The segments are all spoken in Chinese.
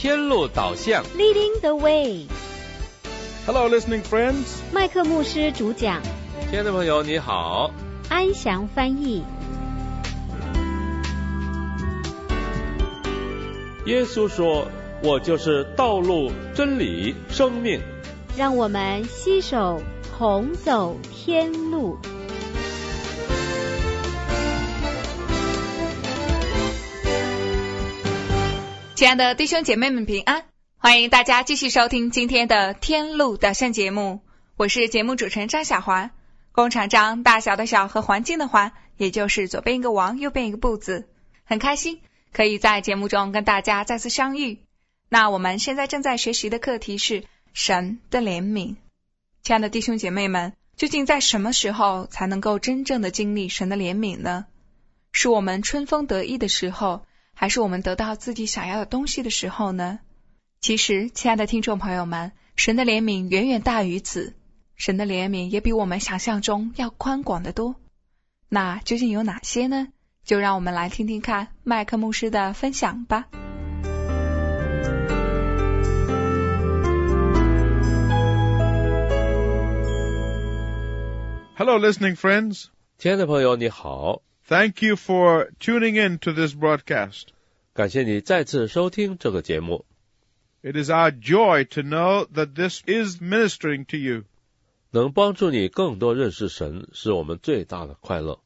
天路导向 Leading the way. Hello, listening friends. 麦克牧师主讲， 亲爱的朋友你好， 安详翻译。 耶稣说，我就是道路、真理、生命。 让我们携手同走天路。 亲爱的弟兄姐妹们平安，欢迎大家继续收听今天的天路导向节目，我是节目主持人张小环。工厂张，大小的小和环境的环，也就是左边一个王右边一个不字。很开心可以在节目中跟大家再次相遇。那我们现在正在学习的课题是神的怜悯。亲爱的弟兄姐妹们，究竟在什么时候才能够真正的经历神的怜悯呢？是我们春风得意的时候，还是我们得到自己想要的东西的时候呢？其实亲爱的听众朋友们，神的怜悯远远大于此，神的怜悯也比我们想象中要宽广得多。那究竟有哪些呢？就让我们来听听看麦克牧师的分享吧。 Hello, listening friends. 亲爱的朋友你好， Thank you for tuning in to this broadcast. 感谢你再次收听这个节目。 It is our joy to know that this is ministering to you. 能帮助你更多认识神，是我们最大的快乐。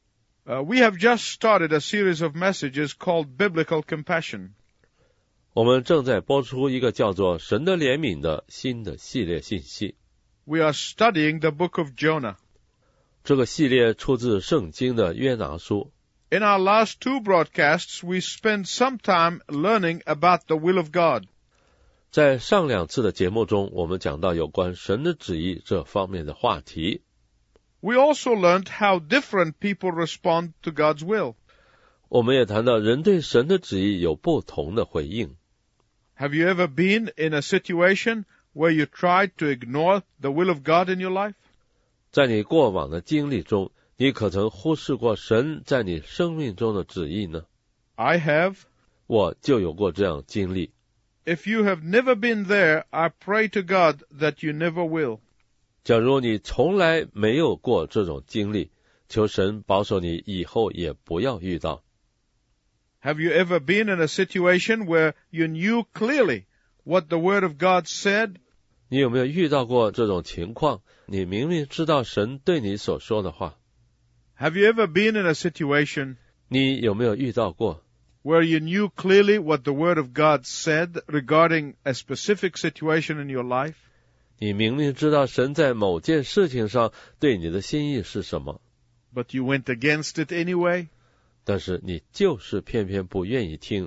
We have just started a series of messages called Biblical Compassion. 我们正在播出一个叫做神的怜悯的新的系列信息。 We are studying the book of Jonah. 这个系列出自圣经的约拿书。 In our last two broadcasts, we spent some time learning about the will of God. 在上两次的节目中，我们讲到有关神的旨意这方面的话题。 We also learned how different people respond to God's will. 我们也谈到人对神的旨意有不同的回应。 Have you ever been in a situation where you tried to ignore the will of God in your life? 在你过往的经历中，你可曾忽视过神在你生命中的旨意呢？ I have. 我就有过这样经历。 If you have never been there, I pray to God that you never will. 假如你从来没有过这种经历，求神保守你以后也不要遇到。 Have you ever been in a situation where you knew clearly what the Word of God said? 你有没有遇到过这种情况？你明明知道神对你所说的话。 Have you ever been in a situation 你有没有遇到过 where you knew clearly what the Word of God said regarding a specific situation in your life? 你明明知道神在某件事情上对你的心意是什么， But you went against it anyway? 但是你就是偏偏不愿意听。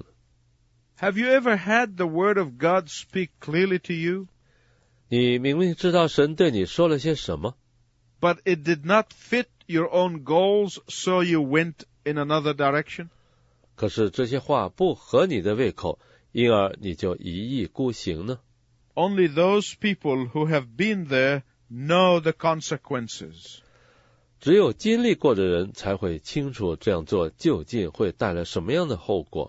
Have you ever had the Word of God speak clearly to you? 你明明知道神对你说了些什么， But it did not fit your own goals, so you went in another direction? 可是这些话不合你的胃口，因而你就一意孤行呢？ Only those people who have been there know the consequences. 只有经历过的人才会清楚这样做究竟会带来什么样的后果。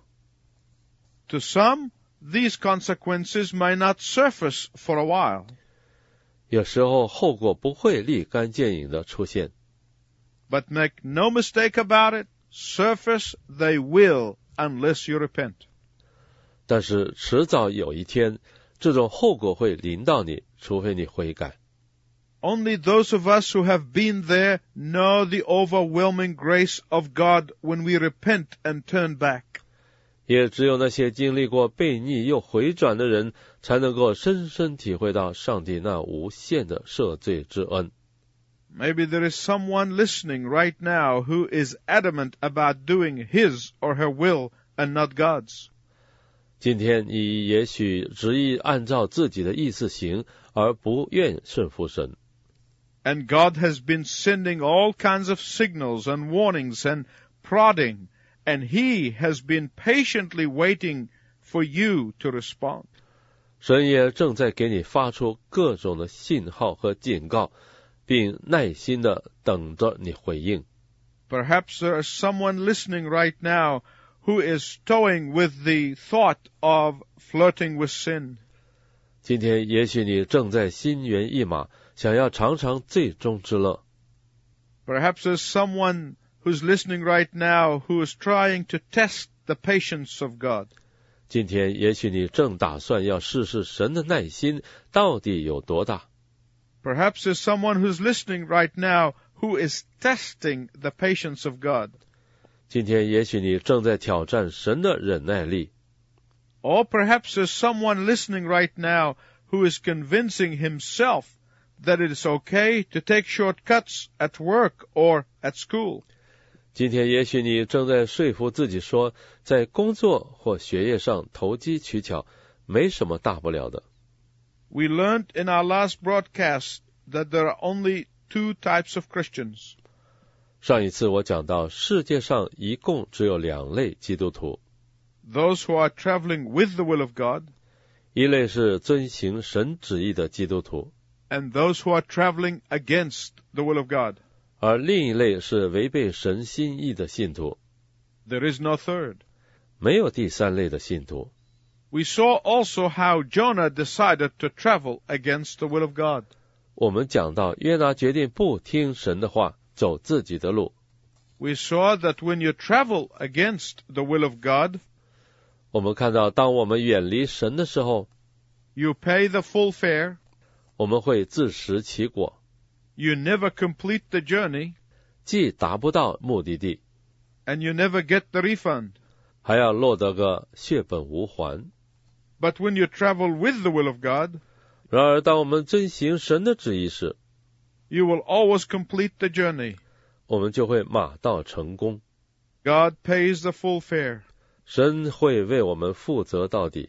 To some, these consequences may not surface for a while. 有时候后果不会立竿见影的出现， But make no mistake about it, surface they will unless you repent. 但是迟早有一天，这种后果会临到你，除非你悔改。 Only those of us who have been there know the overwhelming grace of God when we repent and turn back. 也只有那些经历过悖逆又回转的人，才能够深深体会到上帝那无限的赦罪之恩。 Maybe there is someone listening right now who is adamant about doing his or her will and not God's. 今天你也许执意按照自己的意思行，而不愿顺服神。 And God has been sending all kinds of signals and warnings and prodding, and He has been patiently waiting for you to respond. 神也正在给你发出各种的信号和警告，并耐心的等着你回应。 Perhaps there is someone listening right now who is toying with the thought of flirting with sin. 今天也许你正在心猿意马，想要尝尝罪中之乐。 Perhaps there's someone who's listening right now who is trying to test the patience of God. 今天也许你正打算要试试神的耐心到底有多大。 Perhaps there's someone who's listening right now who is testing the patience of God. 今天也许你正在挑战神的忍耐力。 Or perhaps there's someone listening right now who is convincing himself that it is okay to take shortcuts at work or at school. 今天也许你正在说服自己说，在工作或学业上投机取巧，没什么大不了的。 We learned in our last broadcast that there are only two types of Christians. 上一次我讲到，世界上一共只有两类基督徒， Those who are traveling with the will of God, 一类是遵行神旨意的基督徒， and those who are traveling against the will of God. 而另一类是违背神心意的信徒。 There is no third. 没有第三类的信徒。 We saw also how Jonah decided to travel against the will of God. 我们讲到约拿决定不听神的话，走自己的路。 We saw that when you travel against the will of God, 我们看到，当我们远离神的时候， you pay the full fare, 我们会自食其果， you never complete the journey, 既达不到目的地， and you never get the refund. 还要落得个血本无还。 But when you travel with the will of God, 然而，当我们遵行神的旨意时， you will always complete the journey. 我们就会马到成功。 God pays the full fare. 神会为我们负责到底。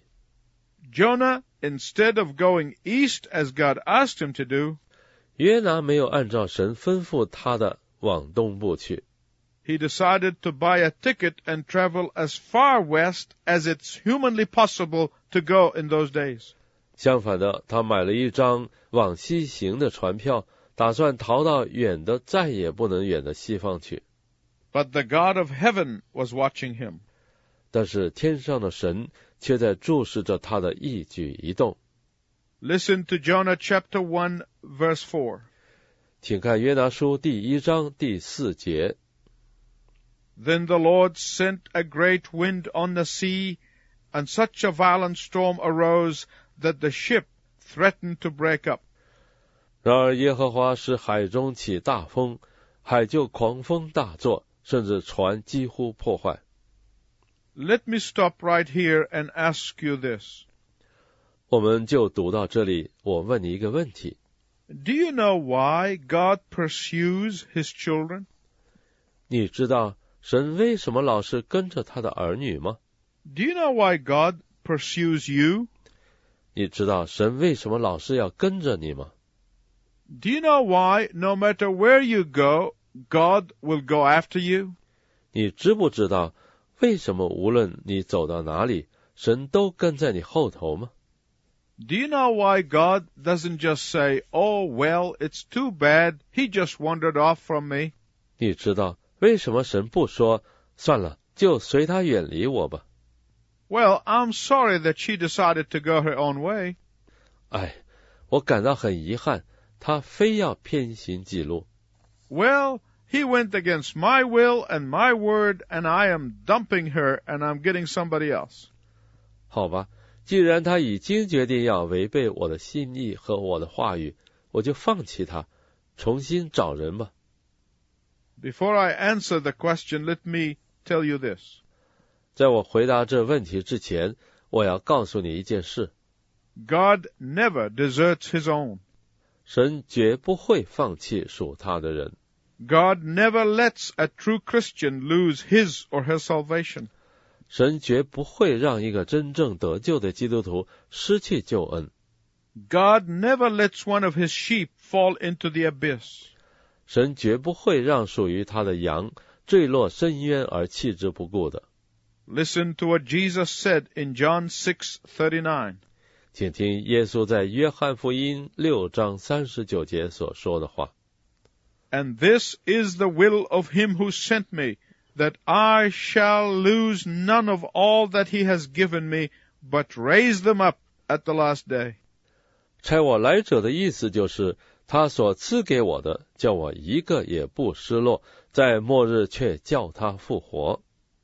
Jonah, instead of going east as God asked him to do, 约拿没有按照神吩咐他的往东部去， he decided to buy a ticket and travel as far west as it's humanly possible to go in those days. 相反的，他买了一张往西行的船票，打算逃到远的再也不能远的西方去。 But the God of heaven was watching him. 但是天上的神却在注视着他的一举一动。 Listen to Jonah chapter 1, verse 4. 请看约拿书第1章第4节。 Then the Lord sent a great wind on the sea, and such a violent storm arose that the ship threatened to break up. 然而耶和华使海中起大风，海就狂风大作，甚至船几乎破坏。 Let me stop right here and ask you this. 我们就读到这里，我问你一个问题。 Do you know why God pursues his children? 你知道神为什么老是跟着他的儿女吗？ Do you know why God pursues you? 你知道神为什么老是要跟着你吗？ Do you know why no matter where you go, God will go after you? 你知不知道为什么无论你走到哪里，神都跟在你后头吗？ Do you know why God doesn't just say, "Oh, well, it's too bad, he just wandered off from me"? 你知道为什么神不说算了，就随他远离我吧？ Well, I'm sorry that she decided to go her own way. 哎，我感到很遗憾，他非要偏行己路。 Well, he went against my will and my word, and I am dumping her, and I'm getting somebody else. 好吧，既然他已经决定要违背我的心意和我的话语，我就放弃他，重新找人吧。 Before I answer the question, let me tell you this. 在我回答这问题之前，我要告诉你一件事： God never deserts his own. 神绝不会放弃属他的人。 God never lets a true Christian lose his or her salvation. 神绝不会让一个真正得救的基督徒失去救恩。 God never lets one of his sheep fall into the abyss. 神绝不会让属于他的羊坠落深渊而弃之不顾的。 Listen to what Jesus said in John 6:39. 请听耶稣在约翰福音6章39节所说的话。 And this is the will of him who sent me, that I shall lose none of all that he has given me, but raise them up at the last day. 差我来者的意思就是，他所赐给我的，叫我一个也不失落，在末日却叫他复活。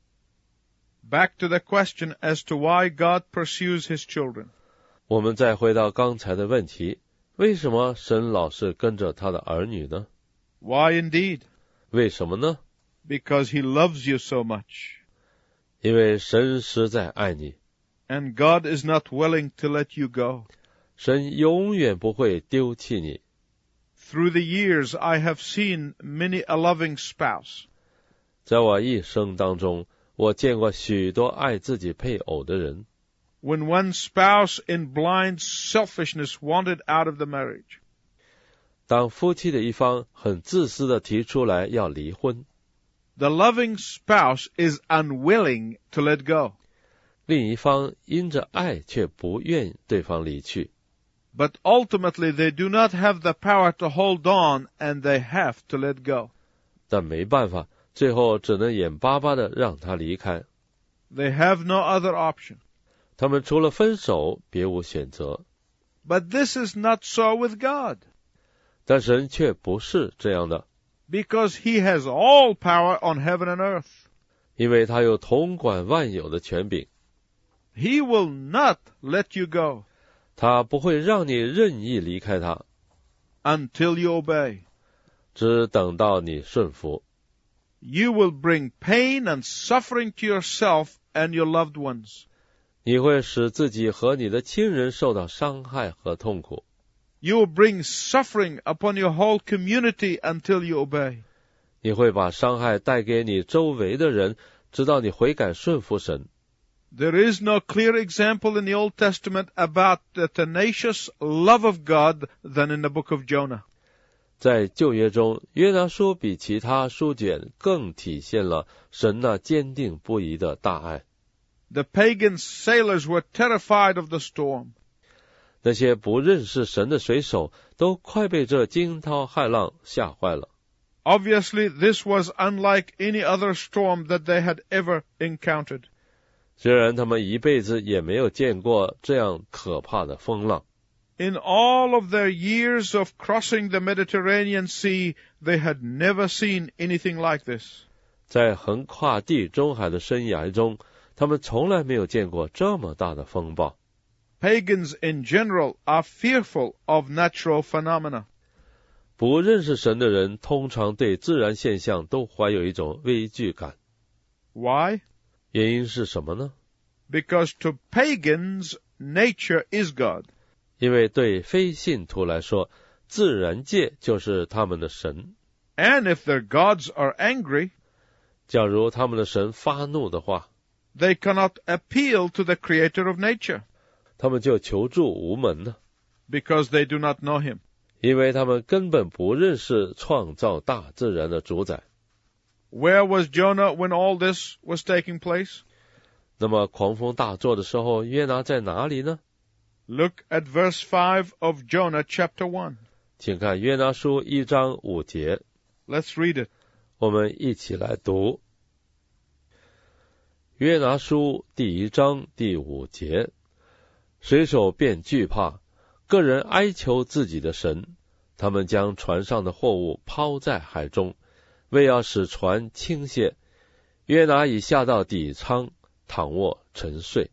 Back to the question as to why God pursues his children. 我们再回到刚才的问题，为什么神老是跟着他的儿女呢？ Why indeed? 为什么呢？ Because he loves you so much. 因为神实在爱你， And God is not willing to let you go. 神永远不会丢弃你。 Through the years, I have seen many a loving spouse. 在我一生当中，我见过许多爱自己配偶的人。 When one spouse in blind selfishness wanted out of the marriage. 当夫妻的一方很自私地提出来要离婚， The loving spouse is unwilling to let go. 另一方因着爱却不愿对方离去。 But ultimately, they do not have the power to hold on, and they have to let go. 但没办法，最后只能眼巴巴地让他离开。 They have no other option. 他们除了分手，别无选择。 But this is not so with God. 但神却不是这样的， Because he has all power on heaven and earth. 因为他有统管万有的权柄， He will not let you go 他不会让你任意离开他， until you obey. 只等到你顺服。 You will bring pain and suffering to yourself and your loved ones. 你会使自己和你的亲人受到伤害和痛苦， You will bring suffering upon your whole community until you obey. 你会把伤害带给你周围的人，直到你悔改顺服神。 There is no clear example in the Old Testament about the tenacious love of God than in the book of Jonah. 在旧约中，约拿书比其他书卷更体现了神那坚定不移的大爱。 The pagan sailors were terrified of the storm. 那些不认识神的水手都快被这惊涛骇浪吓坏了。 Obviously, this was unlike any other storm that they had ever encountered. 虽然他们一辈子也没有见过这样可怕的风浪， In all of their years of crossing the Mediterranean Sea, they had never seen anything like this. 在横跨地中海的生涯中，他们从来没有见过这么大的风暴。 Pagans in general are fearful of natural phenomena. 不认识神的人通常对自然现象都怀有一种畏惧感。 Why? 原因是什么呢？ Because to pagans, nature is God. 因为对非信徒来说，自然界就是他们的神。 And if their gods are angry, 假如他们的神发怒的话， they cannot appeal to the creator of nature, 他们就求助无门了， because they do not know him. 因为他们根本不认识创造大自然的主宰。 Where was Jonah when all this was taking place? 那么狂风大作的时候，约拿在哪里呢？ Look at verse 5 of Jonah chapter 1. 请看约拿书1章5节， Let's read it. 我们一起来读。约拿书第1章第5节，水手便惧怕，个人哀求自己的神，他们将船上的货物抛在海中，为要使船倾泻。约拿已下到底舱，躺卧沉睡。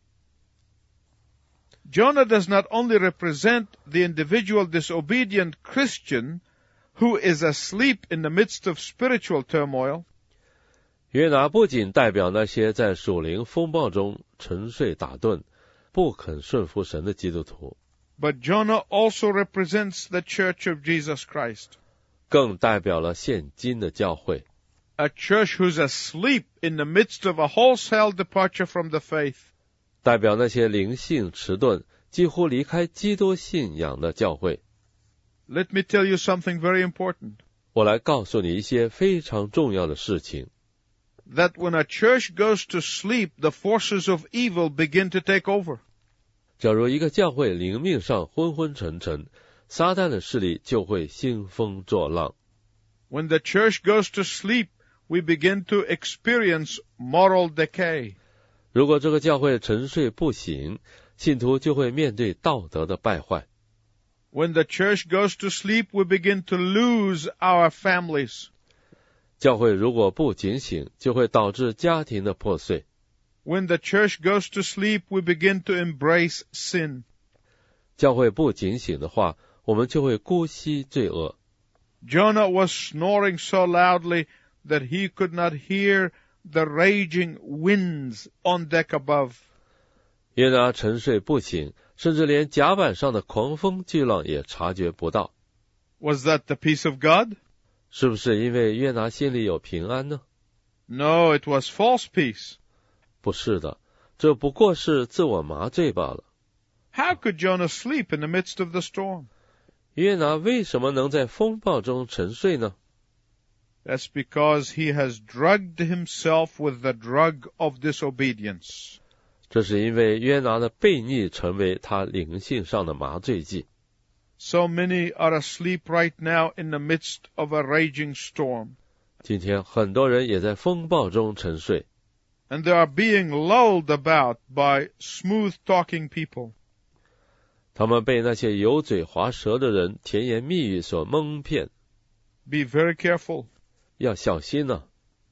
Jonah does not only represent the individual disobedient Christian who is asleep in the midst of spiritual turmoil, 约拿不仅代表那些在属灵风暴中沉睡打盹、不肯顺服神的基督徒， but Jonah also represents the Church of Jesus Christ, 更代表了现今的教会， a church who's asleep in the midst of a wholesale departure from the faith. 代表那些灵性迟钝、几乎离开基督信仰的教会。 Let me tell you something very important. 我来告诉你一些非常重要的事情。 That when a church goes to sleep, the forces of evil begin to take over. 假如一个教会灵命上昏昏沉沉，撒旦的势力就会兴风作浪。 When the church goes to sleep, we begin to experience moral decay. 如果这个教会沉睡不醒，信徒就会面对道德的败坏。 When the church goes to sleep, we begin to lose our families. 教会如果不警醒，就会导致家庭的破碎。 When the church goes to sleep, we begin to embrace sin. 教会不警醒的话，我们就会姑息罪恶。 Jonah was snoring so loudly that he could not hear the raging winds on deck above. 约拿沉睡不醒，甚至连甲板上的狂风巨浪也察觉不到。 Was that the peace of God? 是不是因为约拿心里有平安呢？ No, it was false peace. 不是的，这不过是自我麻醉罢了。 How could Jonah sleep in the midst of the storm? 约拿为什么能在风暴中沉睡呢？ That's because he has drugged himself with the drug of disobedience. 这是因为约拿的悖逆成为他灵性上的麻醉剂。 So many are asleep right now in the midst of a raging storm. 今天很多人也在风暴中沉睡。 And they are being lulled about by smooth-talking people. 他们被那些油嘴滑舌的人甜言蜜语所蒙骗。 Be very careful. 要小心呢。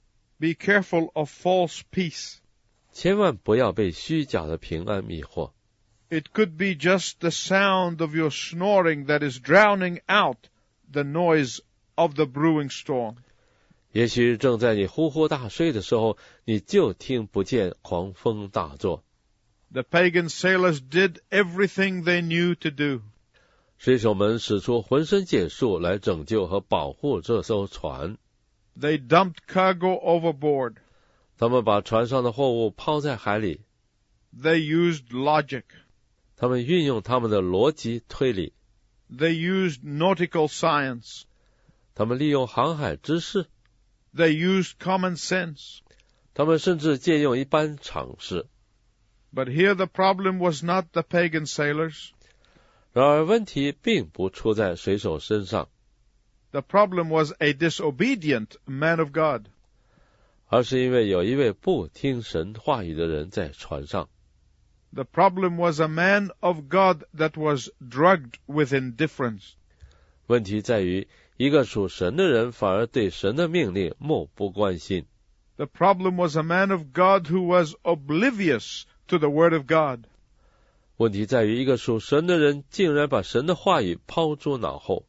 Be careful of false peace. 千万不要被虚假的平安迷惑。 It could be just the sound of your snoring that is drowning out the noise of the brewing storm. 也许正在你呼呼大睡的时候，你就听不见狂风大作。 The pagan sailors did everything they knew to do. 水手们使出浑身解数来拯救和保护这艘船。 They dumped cargo overboard. 他们把船上的货物抛在海里。 They used logic. 他们运用他们的逻辑推理。 They used nautical science. 他们利用航海知识。 They used common sense. 他们甚至借用一般常识。 But here the problem was not the pagan sailors. 然而问题并不出在水手身上。 The problem was a disobedient man of God. 而是因为有一位不听神话语的人在船上。 The problem was a man of God that was drugged with indifference. 问题在于，一个属神的人反而对神的命令漠不关心。 The problem was a man of God who was oblivious to the word of God. 问题在于，一个属神的人竟然把神的话语抛诸脑后。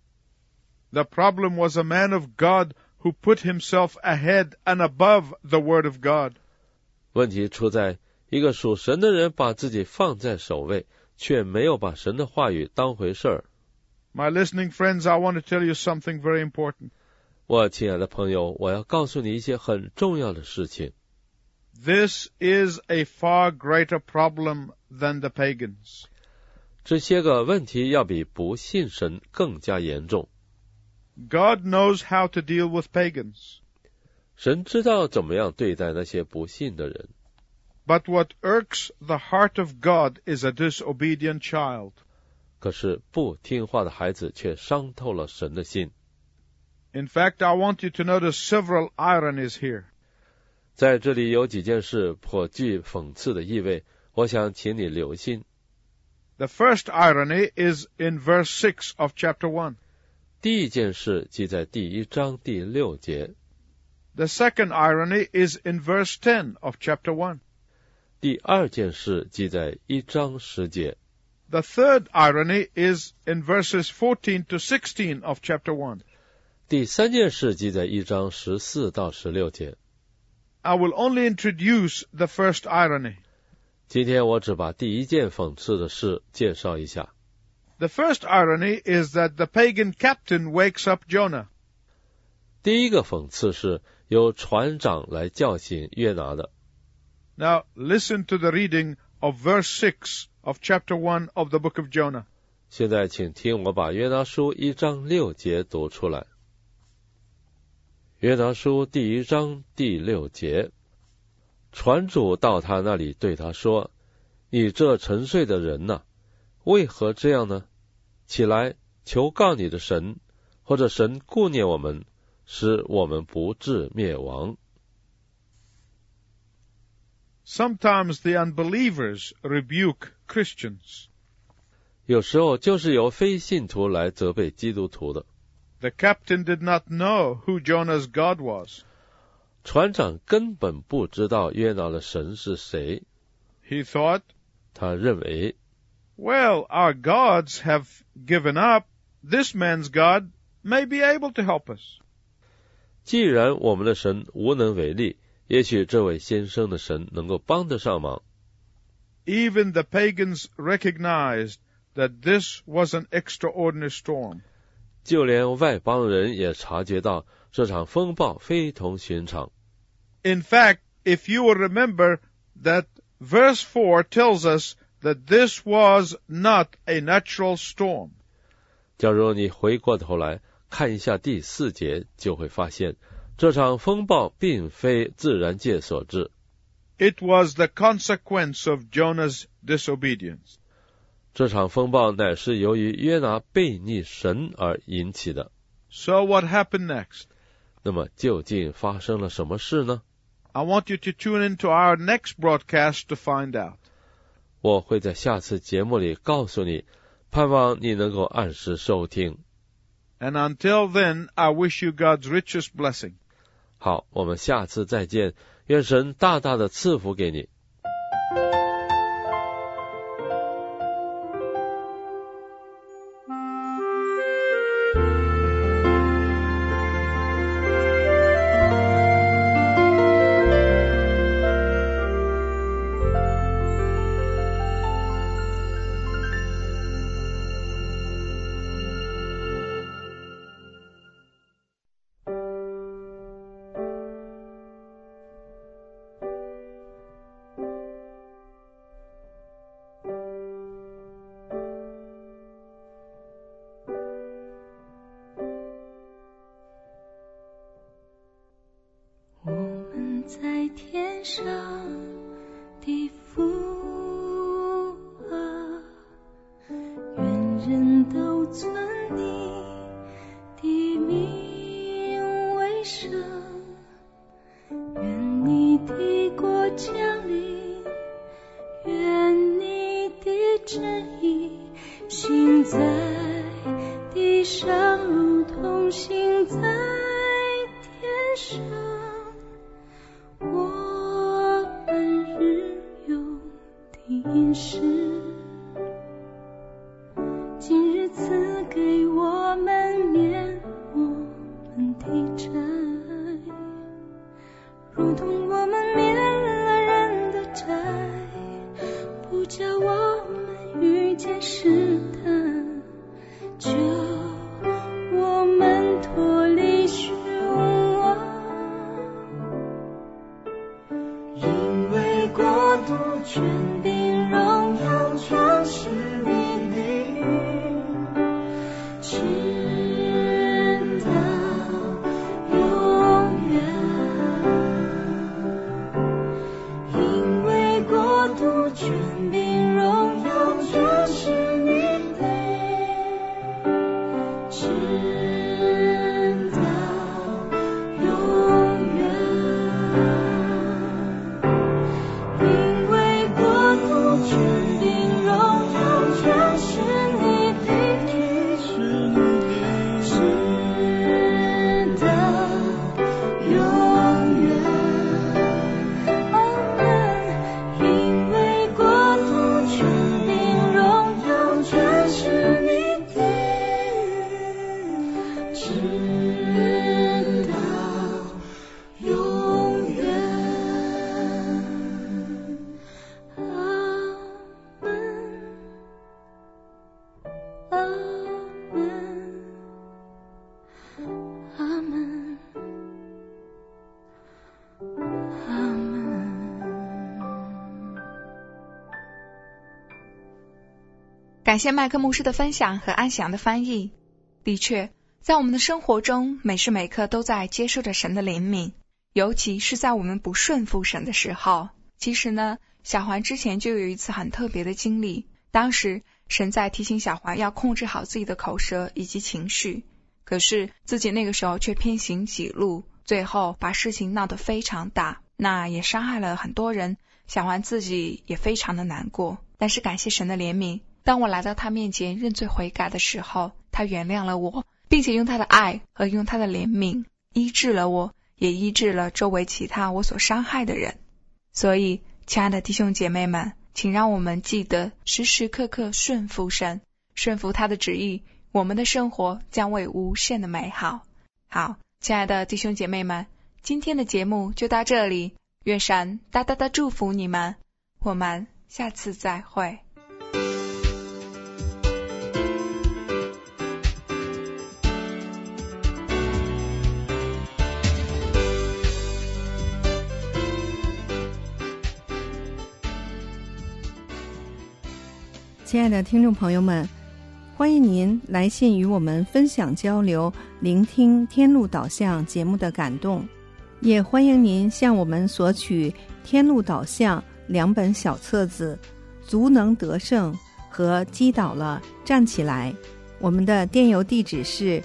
The problem was a man of God who put himself ahead and above the word of God. 问题出在一个属神的人把自己放在首位，却没有把神的话语当回事儿。 My listening friends, I want to tell you something very important. 我亲爱的朋友，我要告诉你一些很重要的事情。 This is a far greater problem than the pagans. 这些个问题要比不信神更加严重。 God knows how to deal with pagans. 神知道怎么样对待那些不信的人。 But what irks the heart of God is a disobedient child. 可是不听话的孩子却伤透了神的心。 In fact, I want you to notice several ironies here. 在这里有几件事颇具讽刺的意味，我想请你留心。 The first irony is in verse 6 of chapter 1. 第一件事记在第1章第6节。 The second irony is in verse 10 of chapter 1. 第二件事记在1章10节。 The third irony is in verses 14 to 16 of chapter 1. 第三件事记在1章14到16节。 I will only introduce the first irony. 今天我只把第一件讽刺的事介绍一下。 The first irony is that the pagan captain wakes up Jonah. 第一个讽刺是由船长来叫醒约拿的。 Now listen to the reading of verse 6 of chapter 1 of the book of Jonah. 现在请听我把约拿书1章6节读出来。约拿书第1章第6节，船主到他那里对他说：“你这沉睡的人哪，为何这样呢？起来，求告你的神，或者神顾念我们，使我们不致灭亡。” Sometimes the unbelievers rebuke Christians. 有时候就是由非信徒来责备基督徒的。 The captain did not know who Jonah's God was. 船长根本不知道约拿的神是谁。 He thought, 他认为 well, our gods have given up. This man's God may be able to help us. 既然我们的神无能为力，也许这位先生的神能够帮得上忙。 Even the pagans recognized that this was an extraordinary storm. 就连外邦人也察觉到这场风暴非同寻常。 In fact, if you will remember that verse 4 tells us that this was not a natural storm. 假如你回过头来看一下第4节，就会发现这场风暴并非自然界所致。 It was the consequence of Jonah's disobedience. 这场风暴乃是由于约拿悖逆神而引起的。 So what happened next? 那么究竟发生了什么事呢？ I want you to tune into our next broadcast to find out. 我会在下次节目里告诉你，盼望你能够按时收听。 And until then, I wish you God's richest blessing. 好，我们下次再见，愿神大大的赐福给你。 上的父啊，愿人都尊你的名为圣，愿你的国降临，愿你的旨意行在地上，如同行在天上。饮食，今日赐给我们免我们的债，如同我们免了人的债，不叫我们遇见试探，救我们脱离虚妄，因为国度权柄全是你的，直到永远。因为国度权柄荣耀全是你的，直到永远。因为国度权柄全是你的，直到永远。因为国度权柄荣耀全是你的，直到永远。 感谢麦克牧师的分享和安详的翻译。的确，在我们的生活中，每时每刻都在接受着神的怜悯，尤其是在我们不顺服神的时候。其实呢，小环之前就有一次很特别的经历，当时神在提醒小环要控制好自己的口舌以及情绪，可是自己那个时候却偏行己路，最后把事情闹得非常大，那也伤害了很多人， 小环自己也非常的难过，但是感谢神的怜悯，当我来到他面前认罪悔改的时候，他原谅了我，并且用他的爱和用他的怜悯医治了我，也医治了周围其他我所伤害的人。所以亲爱的弟兄姐妹们，请让我们记得时时刻刻顺服神，顺服他的旨意，我们的生活将会无限的美好。好，亲爱的弟兄姐妹们，今天的节目就到这里，愿神大大的祝福你们，我们下次再会。 亲爱的听众朋友们，欢迎您来信与我们分享交流，聆听天路导向节目的感动，也欢迎您向我们索取天路导向2本小册子《足能得胜》和《击倒了站起来》。我们的电邮地址是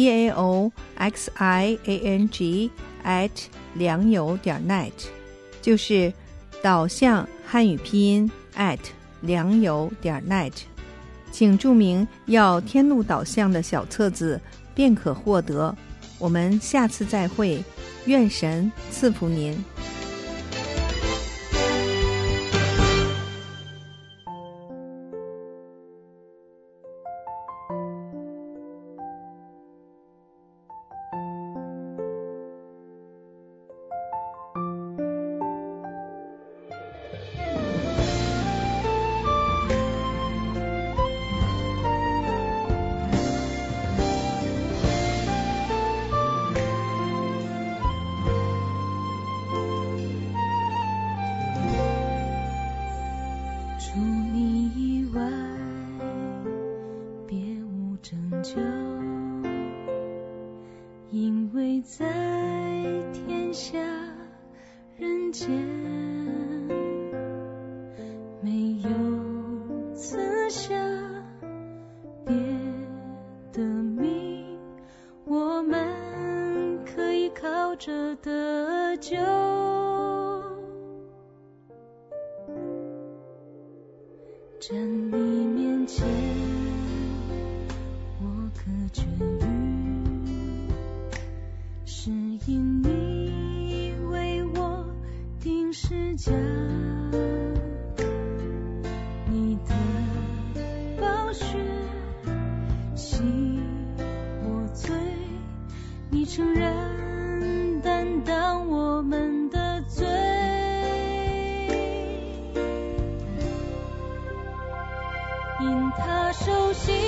daoxiang@良友.net， 就是导向汉语拼音良友.net， 请注明要天路导向的小册子，便可获得。我们下次再会，愿神赐福您。 除你以外，别无拯救，因为在天下人间，没有赐下别的名，我们可以靠着得救。站你面前，我可痊愈，是因你为我钉十架，你的宝血洗我罪，你承认担当我们的罪。因他受洗